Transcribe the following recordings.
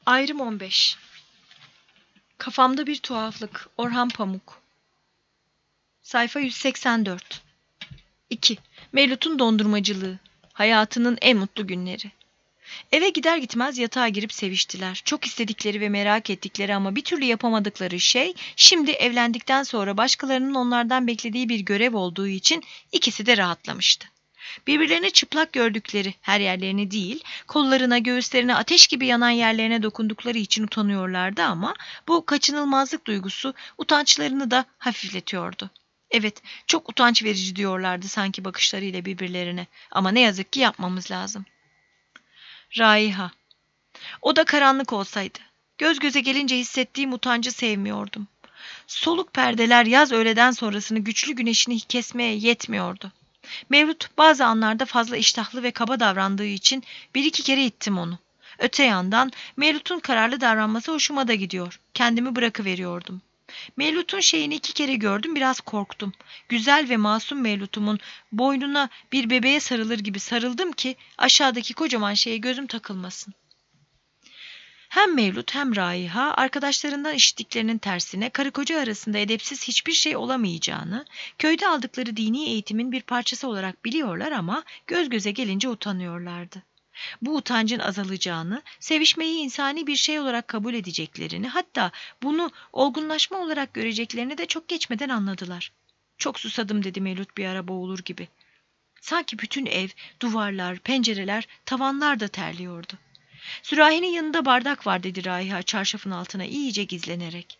Ayrım 15. Kafamda bir tuhaflık. Orhan Pamuk. Sayfa 184. 2. Mevlüt'ün dondurmacılığı. Hayatının en mutlu günleri. Eve gider gitmez yatağa girip seviştiler. Çok istedikleri ve merak ettikleri ama bir türlü yapamadıkları şey, şimdi evlendikten sonra başkalarının onlardan beklediği bir görev olduğu için ikisi de rahatlamıştı. Birbirlerini çıplak gördükleri, her yerlerini değil, kollarına, göğüslerine, ateş gibi yanan yerlerine dokundukları için utanıyorlardı ama bu kaçınılmazlık duygusu utançlarını da hafifletiyordu. Evet, çok utanç verici diyorlardı sanki bakışlarıyla birbirlerine, ama ne yazık ki yapmamız lazım. Raiha. O da karanlık olsaydı. Göz göze gelince hissettiğim utancı sevmiyordum. Soluk perdeler yaz öğleden sonrasını güçlü güneşini kesmeye yetmiyordu. Mevlüt bazı anlarda fazla iştahlı ve kaba davrandığı için bir iki kere ittim onu. Öte yandan Mevlüt'ün kararlı davranması hoşuma da gidiyor. Kendimi bırakıveriyordum. Mevlüt'ün şeyini 2 kere gördüm, biraz korktum. Güzel ve masum Mevlüt'ümün boynuna bir bebeğe sarılır gibi sarıldım ki aşağıdaki kocaman şeye gözüm takılmasın. Hem Mevlüt hem Raiha arkadaşlarından işittiklerinin tersine karı koca arasında edepsiz hiçbir şey olamayacağını, köyde aldıkları dini eğitimin bir parçası olarak biliyorlar ama göz göze gelince utanıyorlardı. Bu utancın azalacağını, sevişmeyi insani bir şey olarak kabul edeceklerini, hatta bunu olgunlaşma olarak göreceklerini de çok geçmeden anladılar. Çok susadım dedi Mevlüt bir ara boğulur gibi. Sanki bütün ev, duvarlar, pencereler, tavanlar da terliyordu. Sürahinin yanında bardak var dedi Raiha çarşafın altına iyice gizlenerek.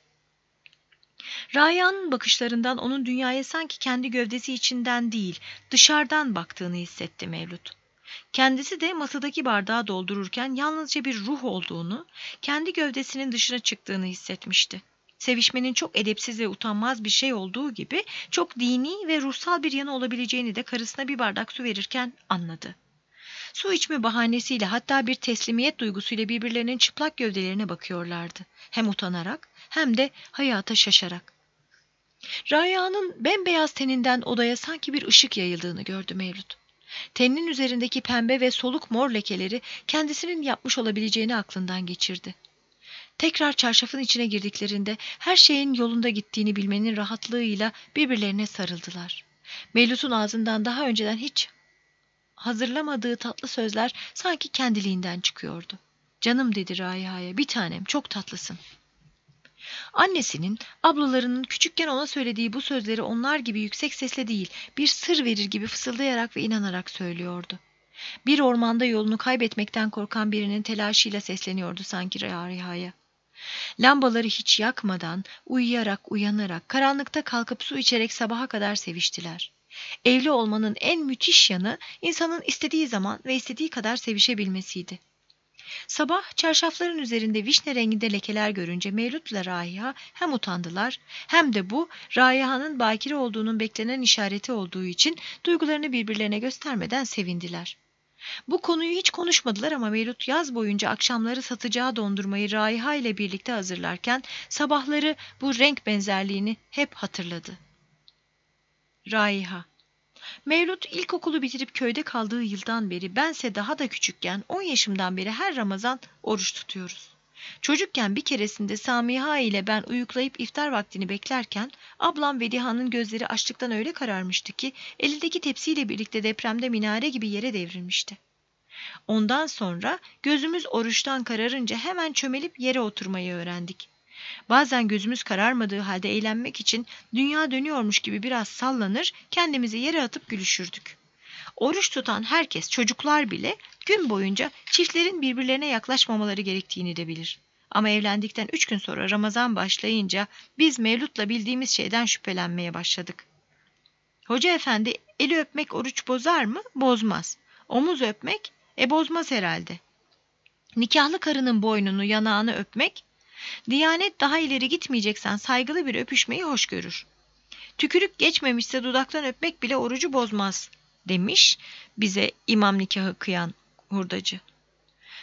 Raiha'nın bakışlarından onun dünyaya sanki kendi gövdesi içinden değil, dışarıdan baktığını hissetti Mevlüt. Kendisi de masadaki bardağı doldururken yalnızca bir ruh olduğunu, kendi gövdesinin dışına çıktığını hissetmişti. Sevişmenin çok edepsiz ve utanmaz bir şey olduğu gibi çok dini ve ruhsal bir yanı olabileceğini de karısına bir bardak su verirken anladı. Su içme bahanesiyle hatta bir teslimiyet duygusuyla birbirlerinin çıplak gövdelerine bakıyorlardı. Hem utanarak hem de hayata şaşarak. Raiha'nın bembeyaz teninden odaya sanki bir ışık yayıldığını gördü Mevlüt. Teninin üzerindeki pembe ve soluk mor lekeleri kendisinin yapmış olabileceğini aklından geçirdi. Tekrar çarşafın içine girdiklerinde her şeyin yolunda gittiğini bilmenin rahatlığıyla birbirlerine sarıldılar. Mevlüt'ün ağzından daha önceden hiç hazırlamadığı tatlı sözler sanki kendiliğinden çıkıyordu. "Canım," dedi Raiha'ya, "bir tanem, çok tatlısın." Annesinin, ablalarının küçükken ona söylediği bu sözleri onlar gibi yüksek sesle değil, bir sır verir gibi fısıldayarak ve inanarak söylüyordu. Bir ormanda yolunu kaybetmekten korkan birinin telaşıyla sesleniyordu sanki Raiha'ya. Lambaları hiç yakmadan, uyuyarak, uyanarak, karanlıkta kalkıp su içerek sabaha kadar seviştiler. Evli olmanın en müthiş yanı, insanın istediği zaman ve istediği kadar sevişebilmesiydi. Sabah çarşafların üzerinde vişne renginde lekeler görünce Mevlüt'le Raiha hem utandılar hem de bu Raiha'nın bakire olduğunun beklenen işareti olduğu için duygularını birbirlerine göstermeden sevindiler. Bu konuyu hiç konuşmadılar ama Mevlüt yaz boyunca akşamları satacağı dondurmayı Raiha ile birlikte hazırlarken sabahları bu renk benzerliğini hep hatırladı. Raiha. Mevlüt ilkokulu bitirip köyde kaldığı yıldan beri, bense daha da küçükken 10 yaşımdan beri her Ramazan oruç tutuyoruz. Çocukken bir keresinde Samiha ile ben uyuklayıp iftar vaktini beklerken ablam Vediha'nın gözleri açlıktan öyle kararmıştı ki elindeki tepsiyle birlikte depremde minare gibi yere devrilmişti. Ondan sonra gözümüz oruçtan kararınca hemen çömelip yere oturmayı öğrendik. Bazen gözümüz kararmadığı halde eğlenmek için dünya dönüyormuş gibi biraz sallanır, kendimizi yere atıp gülüşürdük. Oruç tutan herkes, çocuklar bile gün boyunca çiftlerin birbirlerine yaklaşmamaları gerektiğini de bilir. Ama evlendikten 3 gün sonra Ramazan başlayınca biz Mevlüt'la bildiğimiz şeyden şüphelenmeye başladık. Hoca efendi, eli öpmek oruç bozar mı? Bozmaz. Omuz öpmek? Bozmaz herhalde. Nikahlı karının boynunu, yanağını öpmek? Diyanet daha ileri gitmeyeceksen saygılı bir öpüşmeyi hoş görür. Tükürük geçmemişse dudaktan öpmek bile orucu bozmaz, demiş bize imam nikahı kıyan hurdacı.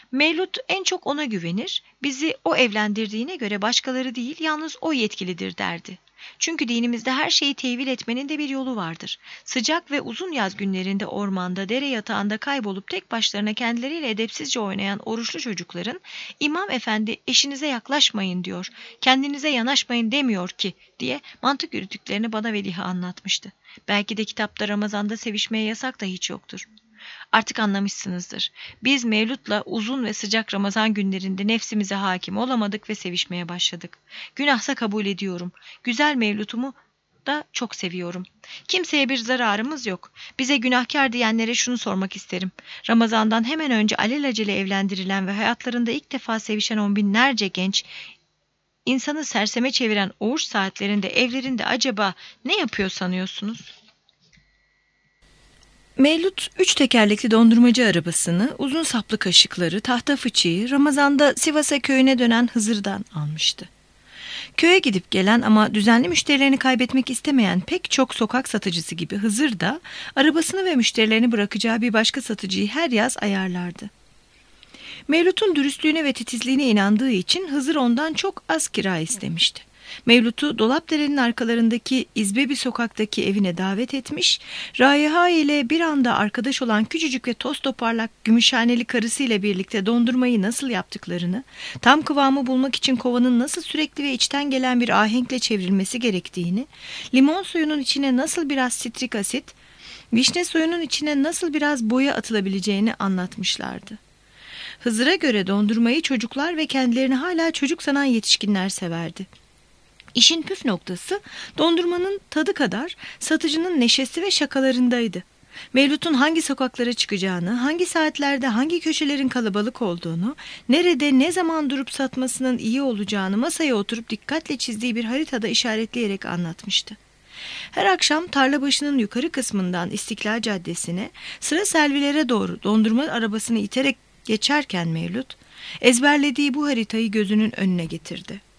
Mevlut en çok ona güvenir, bizi o evlendirdiğine göre başkaları değil, yalnız o yetkilidir derdi. Çünkü dinimizde her şeyi tevil etmenin de bir yolu vardır. Sıcak ve uzun yaz günlerinde ormanda, dere yatağında kaybolup tek başlarına kendileriyle edepsizce oynayan oruçlu çocukların, İmam Efendi eşinize yaklaşmayın diyor, kendinize yanaşmayın demiyor ki diye mantık yürüttüklerini bana Veliha anlatmıştı. Belki de kitapta Ramazan'da sevişmeye yasak da hiç yoktur. Artık anlamışsınızdır. Biz Mevlut'la uzun ve sıcak Ramazan günlerinde nefsimize hakim olamadık ve sevişmeye başladık. Günahsa kabul ediyorum. Güzel Mevlut'umu da çok seviyorum. Kimseye bir zararımız yok. Bize günahkar diyenlere şunu sormak isterim. Ramazan'dan hemen önce alelacele evlendirilen ve hayatlarında ilk defa sevişen on binlerce genç, insanı serseme çeviren oruç saatlerinde evlerinde acaba ne yapıyor sanıyorsunuz? Mevlut 3 tekerlekli dondurmacı arabasını, uzun saplı kaşıkları, tahta fıçıyı Ramazan'da Sivas'a köyüne dönen Hızır'dan almıştı. Köye gidip gelen ama düzenli müşterilerini kaybetmek istemeyen pek çok sokak satıcısı gibi Hızır da arabasını ve müşterilerini bırakacağı bir başka satıcıyı her yaz ayarlardı. Mevlut'un dürüstlüğüne ve titizliğine inandığı için Hızır ondan çok az kira istemişti. Mevlut'u Dolapdere'nin arkalarındaki İzbebi sokaktaki evine davet etmiş, Raiha ile bir anda arkadaş olan küçücük ve toz toparlak gümüşhaneli karısıyla birlikte dondurmayı nasıl yaptıklarını, tam kıvamı bulmak için kovanın nasıl sürekli ve içten gelen bir ahenkle çevrilmesi gerektiğini, limon suyunun içine nasıl biraz sitrik asit, vişne suyunun içine nasıl biraz boya atılabileceğini anlatmışlardı. Hızır'a göre dondurmayı çocuklar ve kendilerini hala çocuk sanan yetişkinler severdi. İşin püf noktası dondurmanın tadı kadar satıcının neşesi ve şakalarındaydı. Mevlut'un hangi sokaklara çıkacağını, hangi saatlerde hangi köşelerin kalabalık olduğunu, nerede ne zaman durup satmasının iyi olacağını masaya oturup dikkatle çizdiği bir haritada işaretleyerek anlatmıştı. Her akşam tarla başının yukarı kısmından İstiklal Caddesi'ne, sıra selvilere doğru dondurma arabasını iterek geçerken Mevlut, ezberlediği bu haritayı gözünün önüne getirdi.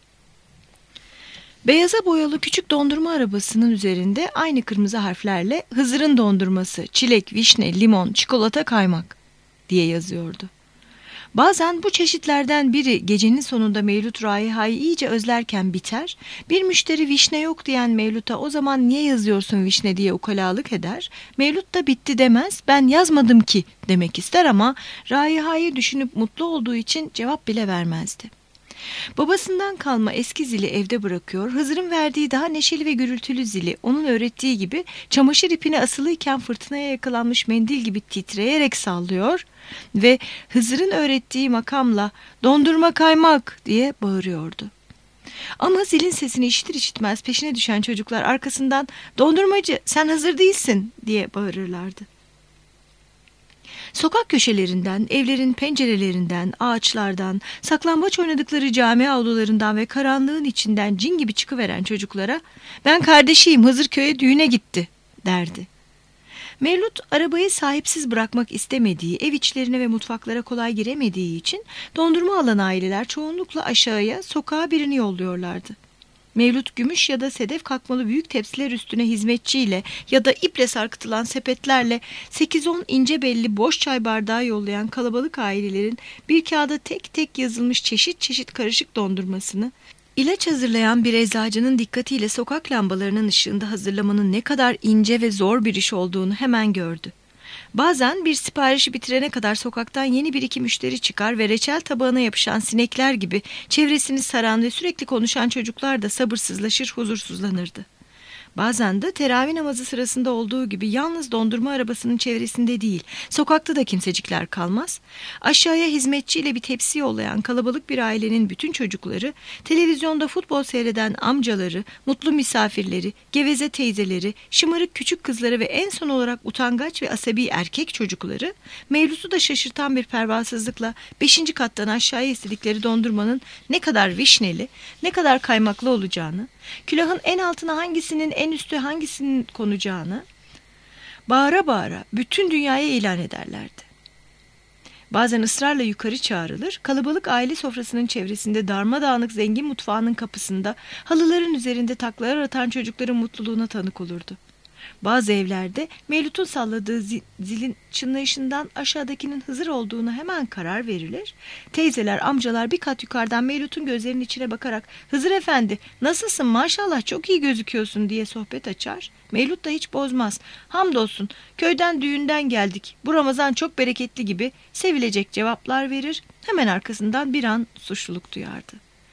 Beyaza boyalı küçük dondurma arabasının üzerinde aynı kırmızı harflerle Hızır'ın dondurması, çilek, vişne, limon, çikolata, kaymak diye yazıyordu. Bazen bu çeşitlerden biri gecenin sonunda Mevlut Raiha'yı iyice özlerken biter, bir müşteri vişne yok diyen Mevlut'a o zaman niye yazıyorsun vişne diye ukalalık eder, Mevlut da bitti demez, ben yazmadım ki demek ister ama Raiha'yı düşünüp mutlu olduğu için cevap bile vermezdi. Babasından kalma eski zili evde bırakıyor, Hızır'ın verdiği daha neşeli ve gürültülü zili onun öğrettiği gibi çamaşır ipine asılıyken fırtınaya yakalanmış mendil gibi titreyerek sallıyor ve Hızır'ın öğrettiği makamla dondurma kaymak diye bağırıyordu. Ama zilin sesini işitir işitmez peşine düşen çocuklar arkasından dondurmacı sen hazır değilsin diye bağırırlardı. Sokak köşelerinden, evlerin pencerelerinden, ağaçlardan, saklambaç oynadıkları cami avlularından ve karanlığın içinden cin gibi çıkıveren çocuklara "Ben kardeşiyim, Hızır köye düğüne gitti." derdi. Mevlut arabayı sahipsiz bırakmak istemediği, ev içlerine ve mutfaklara kolay giremediği için dondurma alan aileler çoğunlukla aşağıya, sokağa birini yolluyorlardı. Mevlut gümüş ya da sedef kakmalı büyük tepsiler üstüne hizmetçiyle ya da iple sarkıtılan sepetlerle 8-10 ince belli boş çay bardağı yollayan kalabalık ailelerin bir kağıda tek tek yazılmış çeşit çeşit karışık dondurmasını, ilaç hazırlayan bir eczacının dikkatiyle sokak lambalarının ışığında hazırlamanın ne kadar ince ve zor bir iş olduğunu hemen gördü. Bazen bir siparişi bitirene kadar sokaktan yeni bir iki müşteri çıkar ve reçel tabağına yapışan sinekler gibi çevresini saran ve sürekli konuşan çocuklar da sabırsızlaşır, huzursuzlanırdı. Bazen de teravih namazı sırasında olduğu gibi yalnız dondurma arabasının çevresinde değil, sokakta da kimsecikler kalmaz. Aşağıya hizmetçiyle bir tepsi yollayan kalabalık bir ailenin bütün çocukları, televizyonda futbol seyreden amcaları, mutlu misafirleri, geveze teyzeleri, şımarık küçük kızları ve en son olarak utangaç ve asabi erkek çocukları, Mevlut'u da şaşırtan bir pervasızlıkla 5. kattan aşağıya istedikleri dondurmanın ne kadar vişneli, ne kadar kaymaklı olacağını, külahın en altına hangisinin en üstü hangisinin konacağını bağıra bağıra bütün dünyaya ilan ederlerdi. Bazen ısrarla yukarı çağrılır, kalabalık aile sofrasının çevresinde darmadağınık zengin mutfağının kapısında halıların üzerinde taklalar atan çocukların mutluluğuna tanık olurdu. Bazı evlerde Mevlüt'ün salladığı zilin çınlayışından aşağıdakinin Hızır olduğunu hemen karar verilir. Teyzeler, amcalar bir kat yukarıdan Mevlüt'ün gözlerinin içine bakarak "Hızır Efendi, nasılsın, maşallah çok iyi gözüküyorsun" diye sohbet açar. Mevlüt da hiç bozmaz. "Hamdolsun, köyden düğünden geldik. Bu Ramazan çok bereketli" gibi sevilecek cevaplar verir. Hemen arkasından bir an suçluluk duyardı.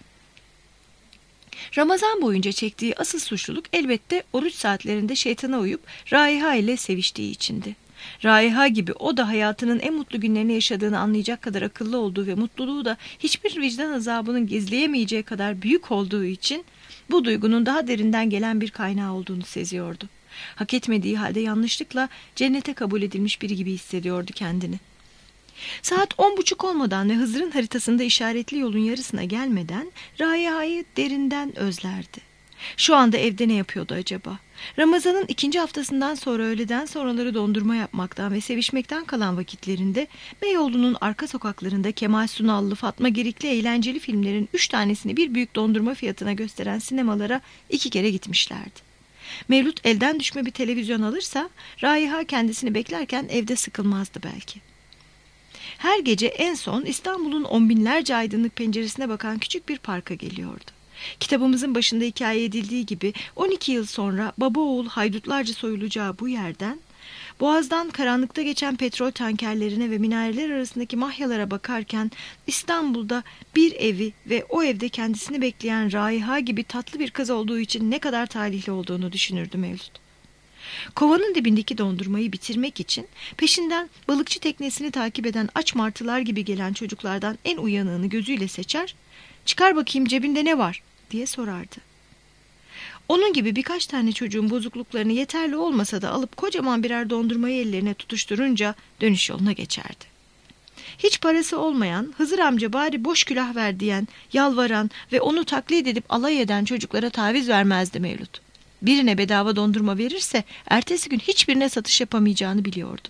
Ramazan boyunca çektiği asıl suçluluk elbette oruç saatlerinde şeytana uyup Raiha ile seviştiği içindi. Raiha gibi o da hayatının en mutlu günlerini yaşadığını anlayacak kadar akıllı olduğu ve mutluluğu da hiçbir vicdan azabının gizleyemeyeceği kadar büyük olduğu için bu duygunun daha derinden gelen bir kaynağı olduğunu seziyordu. Hak etmediği halde yanlışlıkla cennete kabul edilmiş biri gibi hissediyordu kendini. Saat 10.30 olmadan ve Hızır'ın haritasında işaretli yolun yarısına gelmeden Raiha'yı derinden özlerdi. Şu anda evde ne yapıyordu acaba? Ramazan'ın 2. haftasından sonra öğleden sonraları dondurma yapmaktan ve sevişmekten kalan vakitlerinde Beyoğlu'nun arka sokaklarında Kemal Sunallı, Fatma Girikli eğlenceli filmlerin 3 tanesini bir büyük dondurma fiyatına gösteren sinemalara 2 kere gitmişlerdi. Mevlüt elden düşme bir televizyon alırsa Raiha kendisini beklerken evde sıkılmazdı belki. Her gece en son İstanbul'un on binlerce aydınlık penceresine bakan küçük bir parka geliyordu. Kitabımızın başında hikaye edildiği gibi 12 yıl sonra baba oğul haydutlarca soyulacağı bu yerden, Boğaz'dan karanlıkta geçen petrol tankerlerine ve minareler arasındaki mahyalara bakarken İstanbul'da bir evi ve o evde kendisini bekleyen Raiha gibi tatlı bir kız olduğu için ne kadar talihli olduğunu düşünürdü Mevlüt. Kovanın dibindeki dondurmayı bitirmek için peşinden balıkçı teknesini takip eden aç martılar gibi gelen çocuklardan en uyanığını gözüyle seçer, "Çıkar bakayım, cebinde ne var?" diye sorardı. Onun gibi birkaç tane çocuğun bozukluklarını yeterli olmasa da alıp kocaman birer dondurmayı ellerine tutuşturunca dönüş yoluna geçerdi. Hiç parası olmayan, "Hızır amca bari boş külah ver" diyen, yalvaran ve onu taklit edip alay eden çocuklara taviz vermezdi Mevlüt. Birine bedava dondurma verirse ertesi gün hiçbirine satış yapamayacağını biliyordu.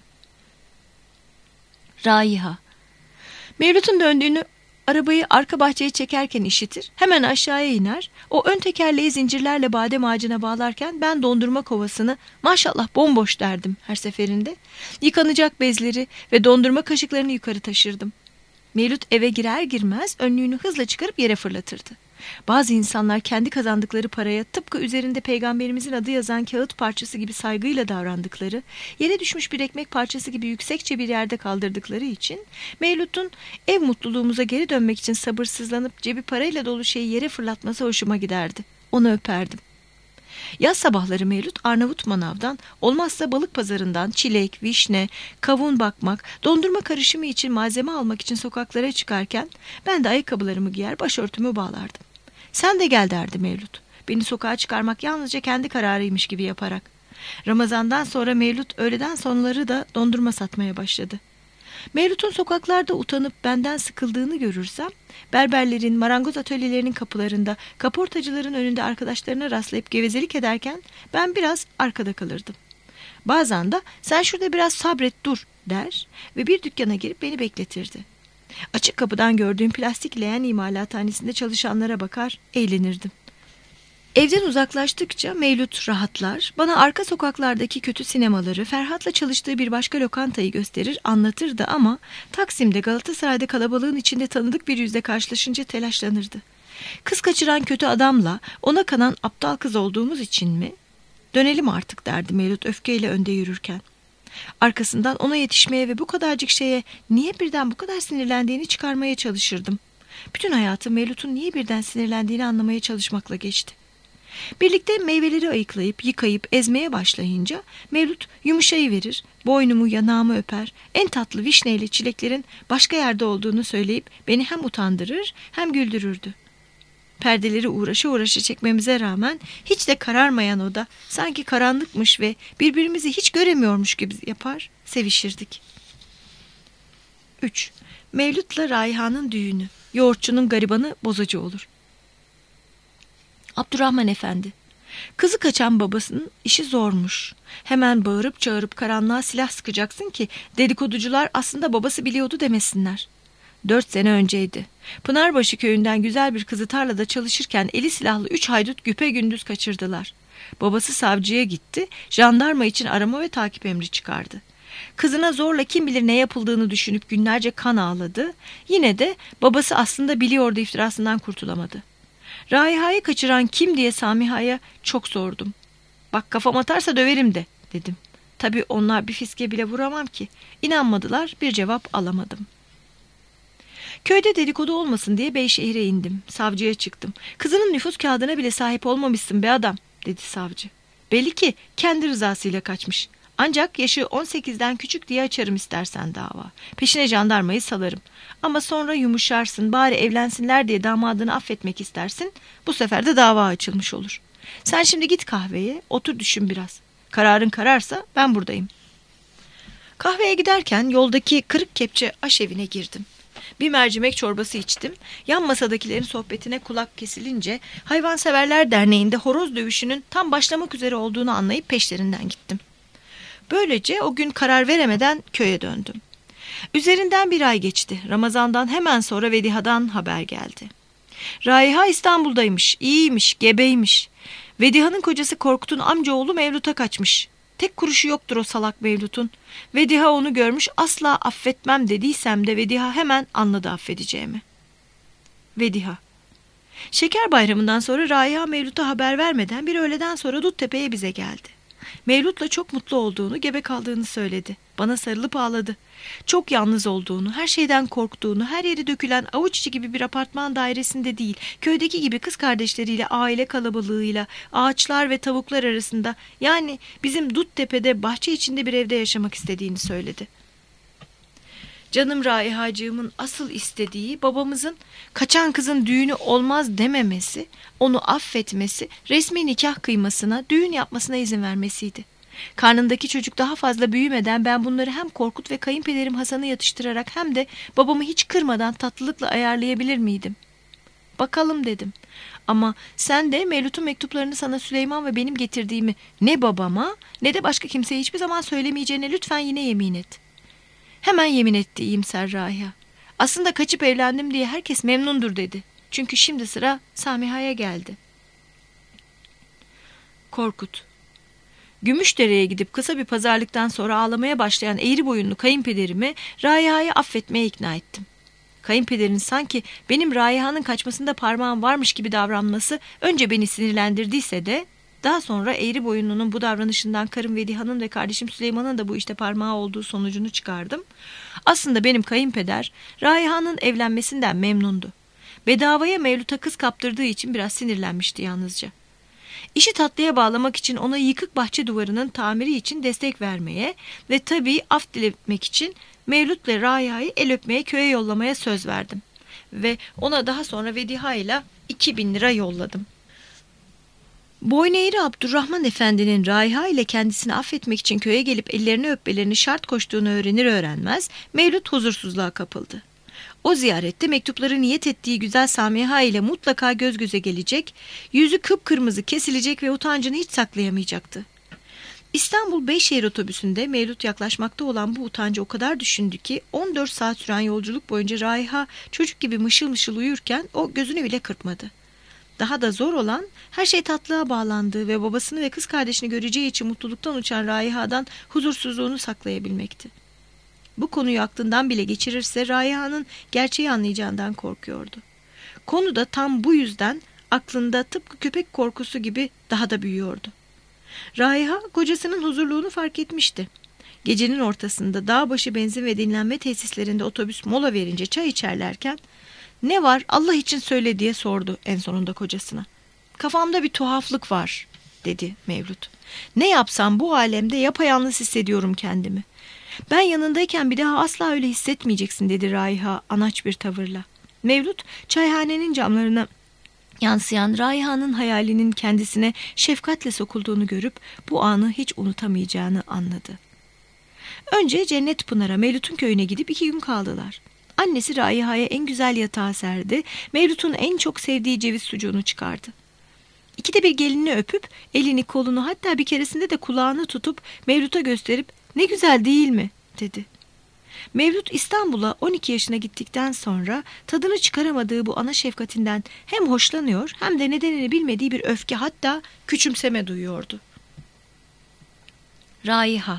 Raiha. Mevlüt'ün döndüğünü arabayı arka bahçeye çekerken işitir, hemen aşağıya iner, o ön tekerleği zincirlerle badem ağacına bağlarken ben dondurma kovasını "Maşallah bomboş" derdim her seferinde. Yıkanacak bezleri ve dondurma kaşıklarını yukarı taşırdım. Mevlüt eve girer girmez önlüğünü hızla çıkarıp yere fırlatırdı. Bazı insanlar kendi kazandıkları paraya tıpkı üzerinde peygamberimizin adı yazan kağıt parçası gibi saygıyla davrandıkları, yere düşmüş bir ekmek parçası gibi yüksekçe bir yerde kaldırdıkları için Mevlüt'ün ev mutluluğumuza geri dönmek için sabırsızlanıp cebi parayla dolu şeyi yere fırlatması hoşuma giderdi. Onu öperdim. Yaz sabahları Mevlüt Arnavut manavdan, olmazsa balık pazarından çilek, vişne, kavun bakmak, dondurma karışımı için malzeme almak için sokaklara çıkarken ben de ayakkabılarımı giyer, başörtümü bağlardım. "Sen de gel" derdi Mevlüt. Beni sokağa çıkarmak yalnızca kendi kararıymış gibi yaparak. Ramazandan sonra Mevlüt öğleden sonları da dondurma satmaya başladı. Mevlüt'ün sokaklarda utanıp benden sıkıldığını görürsem, berberlerin, marangoz atölyelerinin kapılarında, kaportacıların önünde arkadaşlarına rastlayıp gevezelik ederken ben biraz arkada kalırdım. Bazen de "Sen şurada biraz sabret dur" der ve bir dükkana girip beni bekletirdi. Açık kapıdan gördüğüm plastik leğen imalathanesinde çalışanlara bakar, eğlenirdim. Evden uzaklaştıkça Mevlüt rahatlar, bana arka sokaklardaki kötü sinemaları, Ferhat'la çalıştığı bir başka lokantayı gösterir, anlatırdı ama Taksim'de, Galatasaray'da kalabalığın içinde tanıdık bir yüzle karşılaşınca telaşlanırdı. Kız kaçıran kötü adamla ona kanan aptal kız olduğumuz için mi? "Dönelim artık" derdi Mevlüt öfkeyle önde yürürken. Arkasından ona yetişmeye ve bu kadarcık şeye niye birden bu kadar sinirlendiğini çıkarmaya çalışırdım. Bütün hayatım Mevlüt'ün niye birden sinirlendiğini anlamaya çalışmakla geçti. Birlikte meyveleri ayıklayıp, yıkayıp, ezmeye başlayınca Mevlüt yumuşayıverir, boynumu, yanağımı öper, en tatlı vişneyle çileklerin başka yerde olduğunu söyleyip beni hem utandırır hem güldürürdü. Perdeleri uğraşa uğraşa çekmemize rağmen hiç de kararmayan oda sanki karanlıkmış ve birbirimizi hiç göremiyormuş gibi yapar, sevişirdik. 3. Mevlüt'le Raiha'nın düğünü. Yoğurtçunun garibanı bozacı olur. Abdurrahman Efendi. Kızı kaçan babasının işi zormuş. Hemen bağırıp çağırıp karanlığa silah sıkacaksın ki dedikoducular aslında babası biliyordu demesinler. 4 sene önceydi. Pınarbaşı köyünden güzel bir kızı tarlada çalışırken eli silahlı 3 haydut güpegündüz kaçırdılar. Babası savcıya gitti, jandarma için arama ve takip emri çıkardı. Kızına zorla kim bilir ne yapıldığını düşünüp günlerce kan ağladı. Yine de babası aslında biliyordu iftirasından kurtulamadı. Raiha'yı kaçıran kim diye Samiha'ya çok sordum. Bak kafam atarsa döverim de dedim. Tabii onlar bir fiske bile vuramam ki. İnanmadılar, bir cevap alamadım. Köyde dedikodu olmasın diye Beyşehir'e indim. Savcıya çıktım. Kızının nüfus kağıdına bile sahip olmamışsın be adam dedi savcı. Belli ki kendi rızasıyla kaçmış. Ancak yaşı 18'den küçük diye açarım istersen dava. Peşine jandarmayı salarım. Ama sonra yumuşarsın, bari evlensinler diye damadını affetmek istersin. Bu sefer de dava açılmış olur. Sen şimdi git kahveye, otur düşün biraz. Kararın kararsa ben buradayım. Kahveye giderken yoldaki kırık kepçe aşevine girdim. Bir mercimek çorbası içtim. Yan masadakilerin sohbetine kulak kesilince Hayvanseverler Derneği'nde horoz dövüşünün tam başlamak üzere olduğunu anlayıp peşlerinden gittim. Böylece o gün karar veremeden köye döndüm. Üzerinden bir ay geçti. Ramazan'dan hemen sonra Vediha'dan haber geldi. Raiha İstanbul'daymış, iyiymiş, gebeymiş. Vediha'nın kocası Korkut'un amcaoğlu Mevlut'a kaçmış. Tek kuruşu yoktur o salak Mevlut'un. Vediha onu görmüş, asla affetmem dediysem de Vediha hemen anladı affedeceğimi. Vediha. Şeker bayramından sonra Raiha Mevlut'a haber vermeden bir öğleden sonra Duttepe'ye bize geldi. Mevlut'la çok mutlu olduğunu, gebe kaldığını söyledi. Bana sarılıp ağladı. Çok yalnız olduğunu, her şeyden korktuğunu, her yeri dökülen avuç içi gibi bir apartman dairesinde değil, köydeki gibi kız kardeşleriyle, aile kalabalığıyla, ağaçlar ve tavuklar arasında, yani bizim Duttepe'de bahçe içinde bir evde yaşamak istediğini söyledi. Canım Raihacığımın asıl istediği babamızın kaçan kızın düğünü olmaz dememesi, onu affetmesi, resmi nikah kıymasına, düğün yapmasına izin vermesiydi. Karnındaki çocuk daha fazla büyümeden ben bunları hem Korkut ve kayınpederim Hasan'ı yatıştırarak hem de babamı hiç kırmadan tatlılıkla ayarlayabilir miydim? Bakalım dedim. Ama sen de Mevlut'un mektuplarını sana Süleyman ve benim getirdiğimi ne babama ne de başka kimseye hiçbir zaman söylemeyeceğine lütfen yine yemin et. Hemen yemin etti iyimser Raiha. Aslında kaçıp evlendim diye herkes memnundur dedi. Çünkü şimdi sıra Samiha'ya geldi. Korkut. Gümüşdere'ye gidip kısa bir pazarlıktan sonra ağlamaya başlayan eğri boyunlu kayınpederimi Raiha'yı affetmeye ikna ettim. Kayınpederin sanki benim Raiha'nın kaçmasında parmağım varmış gibi davranması önce beni sinirlendirdiyse de daha sonra eğri boyunlunun bu davranışından karım Vediha'nın ve kardeşim Süleyman'ın da bu işte parmağı olduğu sonucunu çıkardım. Aslında benim kayınpeder Raiha'nın evlenmesinden memnundu. Bedavaya Mevlut'a kız kaptırdığı için biraz sinirlenmişti yalnızca. İşi tatlıya bağlamak için ona yıkık bahçe duvarının tamiri için destek vermeye ve tabii af dilemek için Mevlut'la Raiha'yı el öpmeye köye yollamaya söz verdim. Ve ona daha sonra Vediha ile 2000 lira yolladım. Boyneğri Abdurrahman Efendi'nin Raiha ile kendisini affetmek için köye gelip ellerini öpmelerini şart koştuğunu öğrenir öğrenmez Mevlut huzursuzluğa kapıldı. O ziyarette mektupları niyet ettiği güzel Samiha ile mutlaka göz göze gelecek, yüzü kıpkırmızı kesilecek ve utancını hiç saklayamayacaktı. İstanbul Beyşehir otobüsünde Mevlut yaklaşmakta olan bu utancı o kadar düşündü ki 14 saat süren yolculuk boyunca Raiha çocuk gibi mışıl mışıl uyurken o gözünü bile kırpmadı. Daha da zor olan her şey tatlığa bağlandığı ve babasını ve kız kardeşini göreceği için mutluluktan uçan Raiha'dan huzursuzluğunu saklayabilmekti. Bu konuyu aklından bile geçirirse Raiha'nın gerçeği anlayacağından korkuyordu. Konu da tam bu yüzden aklında tıpkı köpek korkusu gibi daha da büyüyordu. Raiha kocasının huzurluğunu fark etmişti. Gecenin ortasında dağbaşı benzin ve dinlenme tesislerinde otobüs mola verince çay içerlerken "Ne var Allah için söyle" diye sordu en sonunda kocasına. "Kafamda bir tuhaflık var" dedi Mevlut. "Ne yapsam bu alemde yapayalnız hissediyorum kendimi." "Ben yanındayken bir daha asla öyle hissetmeyeceksin" dedi Raiha anaç bir tavırla. Mevlut çayhanenin camlarına yansıyan Raiha'nın hayalinin kendisine şefkatle sokulduğunu görüp bu anı hiç unutamayacağını anladı. Önce Cennet Pınar'a Mevlut'un köyüne gidip 2 gün kaldılar. Annesi Raiha'ya en güzel yatağı serdi, Mevlut'un en çok sevdiği ceviz sucuğunu çıkardı. 2'de bir gelinini öpüp elini kolunu hatta bir keresinde de kulağını tutup Mevlut'a gösterip "Ne güzel değil mi?" dedi. Mevlüt İstanbul'a 12 yaşına gittikten sonra tadını çıkaramadığı bu ana şefkatinden hem hoşlanıyor hem de nedenini bilmediği bir öfke, hatta küçümseme duyuyordu. Raiha.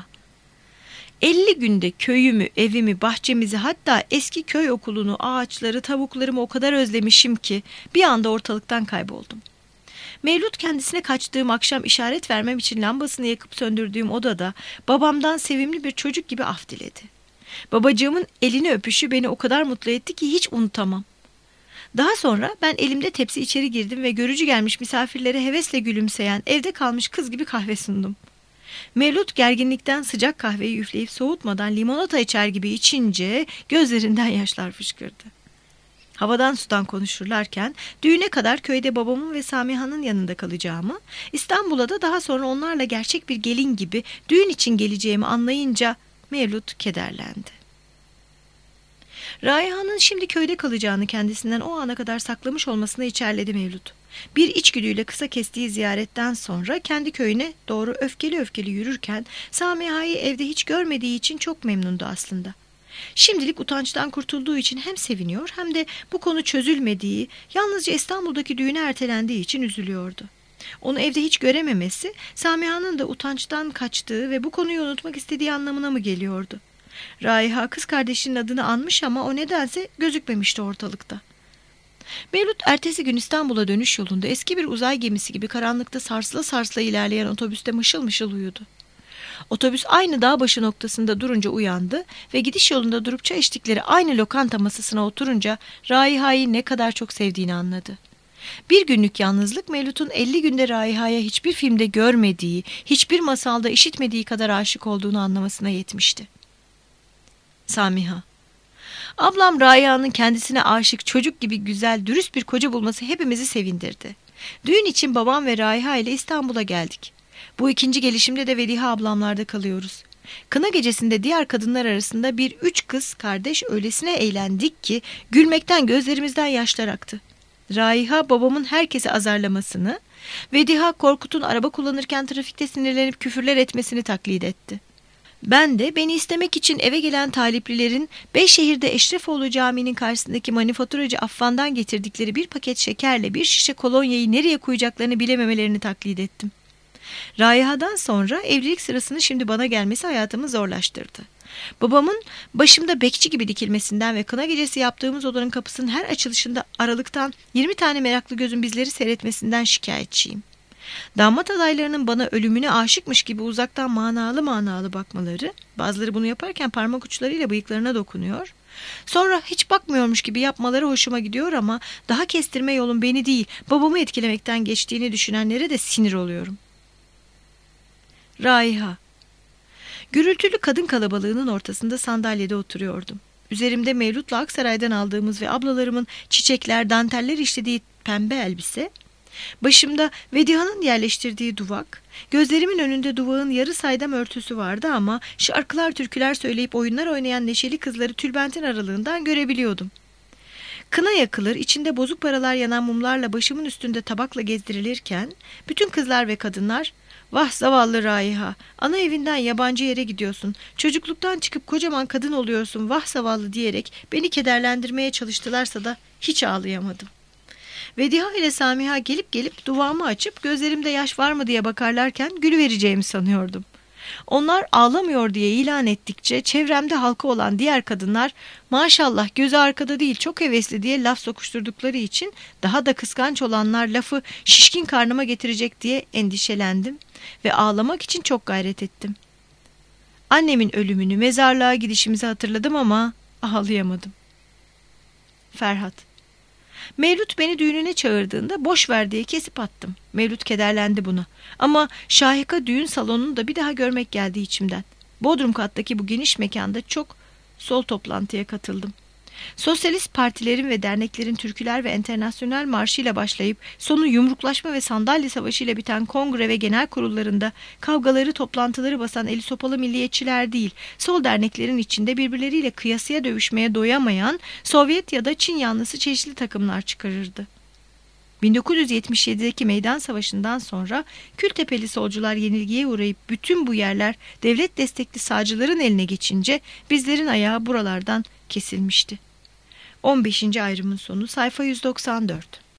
50 günde köyümü, evimi, bahçemizi, hatta eski köy okulunu, ağaçları, tavuklarımı o kadar özlemişim ki bir anda ortalıktan kayboldum. Mevlüt kendisine kaçtığım akşam işaret vermem için lambasını yakıp söndürdüğüm odada babamdan sevimli bir çocuk gibi af diledi. Babacığımın elini öpüşü beni o kadar mutlu etti ki hiç unutamam. Daha sonra ben elimde tepsi içeri girdim ve görücü gelmiş misafirlere hevesle gülümseyen, evde kalmış kız gibi kahve sundum. Mevlüt gerginlikten sıcak kahveyi üfleyip soğutmadan limonata içer gibi içince gözlerinden yaşlar fışkırdı. Havadan sudan konuşurlarken düğüne kadar köyde babamın ve Samiha'nın yanında kalacağımı, İstanbul'a da daha sonra onlarla gerçek bir gelin gibi düğün için geleceğimi anlayınca Mevlüt kederlendi. Raiha'nın şimdi köyde kalacağını kendisinden o ana kadar saklamış olmasına içerledi Mevlüt. Bir içgüdüyle kısa kestiği ziyaretten sonra kendi köyüne doğru öfkeli öfkeli yürürken Samiha'yı evde hiç görmediği için çok memnundu aslında. Şimdilik utançtan kurtulduğu için hem seviniyor hem de bu konu çözülmediği, yalnızca İstanbul'daki düğüne ertelendiği için üzülüyordu. Onu evde hiç görememesi, Samiha'nın da utançtan kaçtığı ve bu konuyu unutmak istediği anlamına mı geliyordu? Raiha kız kardeşinin adını anmış ama o nedense gözükmemişti ortalıkta. Mevlüt ertesi gün İstanbul'a dönüş yolunda eski bir uzay gemisi gibi karanlıkta sarsıla sarsıla ilerleyen otobüste mışıl mışıl uyudu. Otobüs aynı dağ başı noktasında durunca uyandı ve gidiş yolunda durup çay içtikleri aynı lokanta masasına oturunca Raiha'yı ne kadar çok sevdiğini anladı. Bir günlük yalnızlık Mevlüt'ün 50 günde Raiha'ya hiçbir filmde görmediği, hiçbir masalda işitmediği kadar aşık olduğunu anlamasına yetmişti. Samiha. Ablam Raiha'nın kendisine aşık, çocuk gibi güzel, dürüst bir koca bulması hepimizi sevindirdi. Düğün için babam ve Raiha ile İstanbul'a geldik. Bu ikinci gelişimde de Vediha ablamlarda kalıyoruz. Kına gecesinde diğer kadınlar arasında bir 3 kız kardeş öylesine eğlendik ki gülmekten gözlerimizden yaşlar aktı. Raiha babamın herkesi azarlamasını, Vediha Korkut'un araba kullanırken trafikte sinirlenip küfürler etmesini taklit etti. Ben de beni istemek için eve gelen taliplilerin Beyşehir'de Eşrefoğlu Camii'nin karşısındaki manifaturacı Affan'dan getirdikleri bir paket şekerle bir şişe kolonyayı nereye koyacaklarını bilememelerini taklit ettim. Raiha'dan sonra evlilik sırasını şimdi bana gelmesi hayatımı zorlaştırdı. Babamın başımda bekçi gibi dikilmesinden ve kına gecesi yaptığımız odanın kapısının her açılışında aralıktan 20 tane meraklı gözün bizleri seyretmesinden şikayetçiyim. Damat adaylarının bana ölümüne aşıkmış gibi uzaktan manalı manalı bakmaları, bazıları bunu yaparken parmak uçlarıyla bıyıklarına dokunuyor, sonra hiç bakmıyormuş gibi yapmaları hoşuma gidiyor ama daha kestirme yolun beni değil, babamı etkilemekten geçtiğini düşünenlere de sinir oluyorum. Raiha. Gürültülü kadın kalabalığının ortasında sandalyede oturuyordum. Üzerimde Mevlüt'le Aksaray'dan aldığımız ve ablalarımın çiçekler, danteller işlediği pembe elbise, başımda Vediha'nın yerleştirdiği duvak, gözlerimin önünde duvağın yarı saydam örtüsü vardı ama şarkılar türküler söyleyip oyunlar oynayan neşeli kızları tülbentin aralığından görebiliyordum. Kına yakılır, içinde bozuk paralar yanan mumlarla başımın üstünde tabakla gezdirilirken bütün kızlar ve kadınlar "Vah zavallı Raiha, ana evinden yabancı yere gidiyorsun, çocukluktan çıkıp kocaman kadın oluyorsun, vah zavallı" diyerek beni kederlendirmeye çalıştılarsa da hiç ağlayamadım. Vediha ile Samiha gelip gelip duvağımı açıp gözlerimde yaş var mı diye bakarlarken gülüvereceğimi sanıyordum. Onlar ağlamıyor diye ilan ettikçe çevremde halka olan diğer kadınlar maşallah gözü arkada değil çok hevesli diye laf sokuşturdukları için daha da kıskanç olanlar lafı şişkin karnıma getirecek diye endişelendim ve ağlamak için çok gayret ettim. Annemin ölümünü, mezarlığa gidişimizi hatırladım ama ağlayamadım. Ferhat. Mevlüt beni düğününe çağırdığında boş ver diye kesip attım. Mevlüt kederlendi buna. Ama şahika düğün salonunu da bir daha görmek geldi içimden. Bodrum kattaki bu geniş mekanda çok sol toplantıya katıldım. Sosyalist partilerin ve derneklerin türküler ve enternasyonel marşıyla başlayıp sonu yumruklaşma ve sandalye savaşıyla biten kongre ve genel kurullarında kavgaları, toplantıları basan eli sopalı milliyetçiler değil, sol derneklerin içinde birbirleriyle kıyasıya dövüşmeye doyamayan Sovyet ya da Çin yanlısı çeşitli takımlar çıkarırdı. 1977'deki meydan savaşından sonra Kültepeli solcular yenilgiye uğrayıp bütün bu yerler devlet destekli sağcıların eline geçince bizlerin ayağı buralardan kesilmişti. 15. ayrımın sonu sayfa 194.